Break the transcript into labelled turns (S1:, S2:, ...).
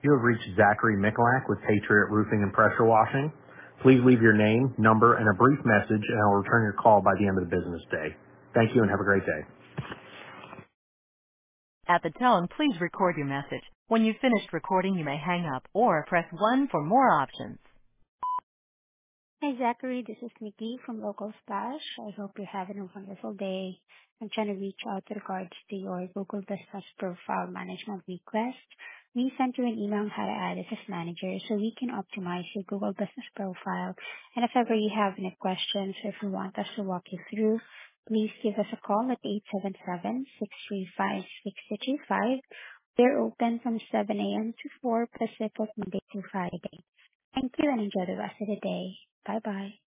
S1: You have reached Zachary Mikulak with Patriot Roofing and Pressure Washing. Please leave your name, number, and a brief message, and I'll return your call by the end of the business day. Thank you and have a great day.
S2: At the tone, please record your message. When you've finished recording, you may hang up or press 1 for more options.
S3: Hi, Zachary. This is Nikki from Local Stash. I hope you're having a wonderful day. I'm trying to reach out with regards to your Google Business Profile Management request. We sent you an email on how to add as manager so we can optimize your Google Business Profile. And if ever you have any questions or if you want us to walk you through, please give us a call at 877-635-6235. We're open from 7 a.m. to 4 Pacific, Monday to Friday. Thank you and enjoy the rest of the day. Bye-bye.